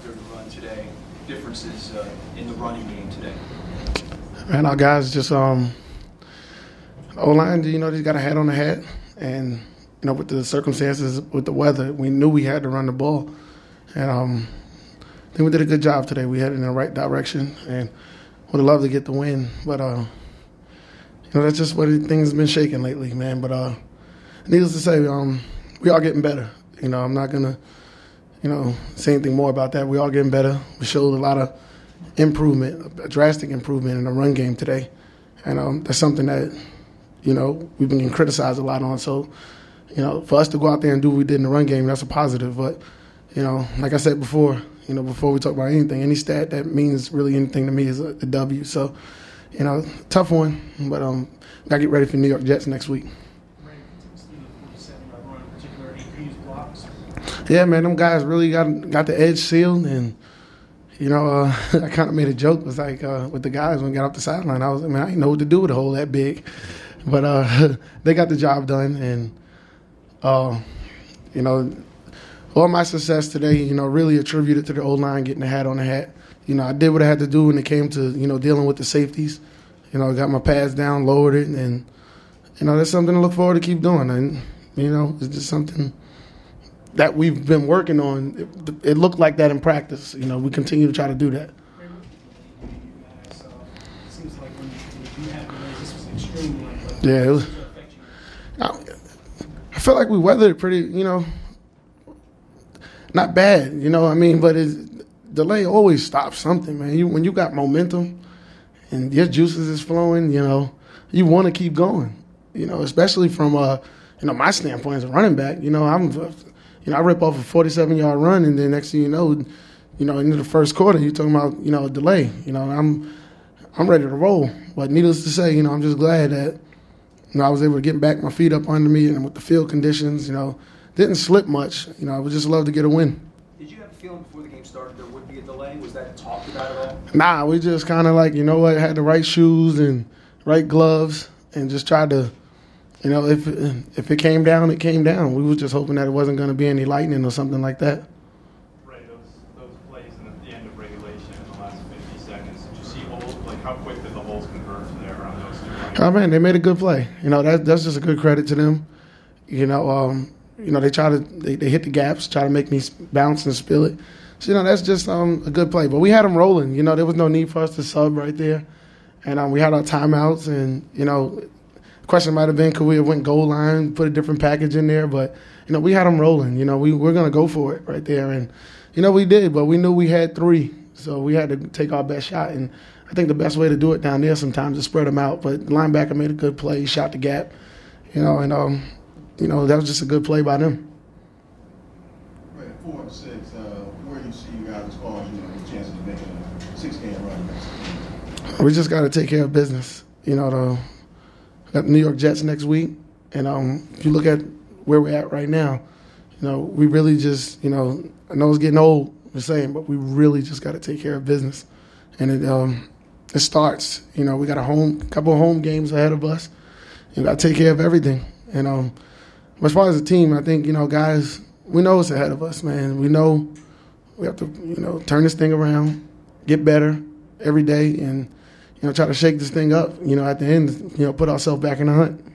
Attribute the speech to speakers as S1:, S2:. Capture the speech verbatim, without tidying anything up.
S1: after the run today, differences uh, in the running game today?
S2: Man, our guys just um, O-line, you know, they got a hat on the hat, and you know, with the circumstances, with the weather, we knew we had to run the ball, and um, I think we did a good job today. We headed in the right direction, and would have loved to get the win, but uh, you know, that's just what things have been shaking lately, man. But uh, needless to say, um, we are getting better. You know, I'm not gonna, you know, say anything more about that. We are getting better. We showed a lot of improvement, a drastic improvement in the run game today, and um, that's something that, you know, we've been getting criticized a lot on. So, you know, for us to go out there and do what we did in the run game, that's a positive. But, you know, like I said before, you know, before we talk about anything, any stat that means really anything to me is a, a W. So, you know, tough one, but um, gotta get ready for New York Jets next week. Yeah, man, them guys really got got the edge sealed, and you know, uh, I kind of made a joke. It was like uh, with the guys when we got off the sideline, I was, I mean, I didn't know what to do with a hole that big, but uh, they got the job done, and uh, you know, all my success today, you know, really attributed to the O-line getting the hat on the hat. You know, I did what I had to do when it came to, you know, dealing with the safeties. You know, I got my pads down, lowered it, and you know, that's something to look forward to keep doing, and you know, it's just something that we've been working on. It, it looked like that in practice. You know, we continue to try to do that. Yeah, it was, I, I feel like we weathered it pretty, you know, not bad, you know what I mean? But it's, delay always stops something, man. You, when you got momentum and your juices is flowing, you know, you want to keep going, you know, especially from, uh, you know, my standpoint as a running back. You know, I'm You know, I rip off a forty-seven-yard run, and then next thing you know, you know, into the first quarter, you're talking about, you know, a delay. You know, I'm I'm ready to roll. But needless to say, you know, I'm just glad that, you know, I was able to get back my feet up under me, and with the field conditions, you know, didn't slip much. You know, I would just love to get a win.
S1: Did you have a feeling before the game started there would be a delay? Was that talked about at all?
S2: Nah, we just kind of like, you know what, had the right shoes and right gloves, and just tried to, you know, if if it came down, it came down. We were just hoping that it wasn't going to be any lightning or something like that.
S3: Ray, those those plays at the end of regulation in the last fifty seconds, did you see holes? Like, how quick did the holes converge there on those two plays?
S2: Oh man, they made a good play. You know, that that's just a good credit to them. You know, um, you know, they try to they, they hit the gaps, try to make me bounce and spill it. So you know, that's just um, a good play. But we had them rolling. You know, there was no need for us to sub right there, and um, we had our timeouts, and you know. Question might have been, could we have went goal line, put a different package in there? But, you know, we had them rolling. You know, we we're going to go for it right there. And, you know, we did, but we knew we had three. So we had to take our best shot. And I think the best way to do it down there sometimes is spread them out. But the linebacker made a good play. He shot the gap, you know, and, um, you know, that was just a good play by them.
S4: Right, four and six, uh, where do you see you guys as far as, you know, the chances of making a six-game run next season?
S2: We just got to take care of business. You know, the got the New York Jets next week, and um, if you look at where we're at right now, you know, we really just, you know, I know it's getting old, we're saying, but we really just got to take care of business, and it um, it starts. You know, we got a home, couple of home games ahead of us. You got to take care of everything, and um, as far as the team, I think, you know, guys, we know it's ahead of us, man. We know we have to, you know, turn this thing around, get better every day, and you know, try to shake this thing up, you know, at the end, you know, put ourselves back in the hunt.